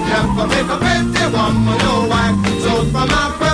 Never make a pretty woman no wife. So from my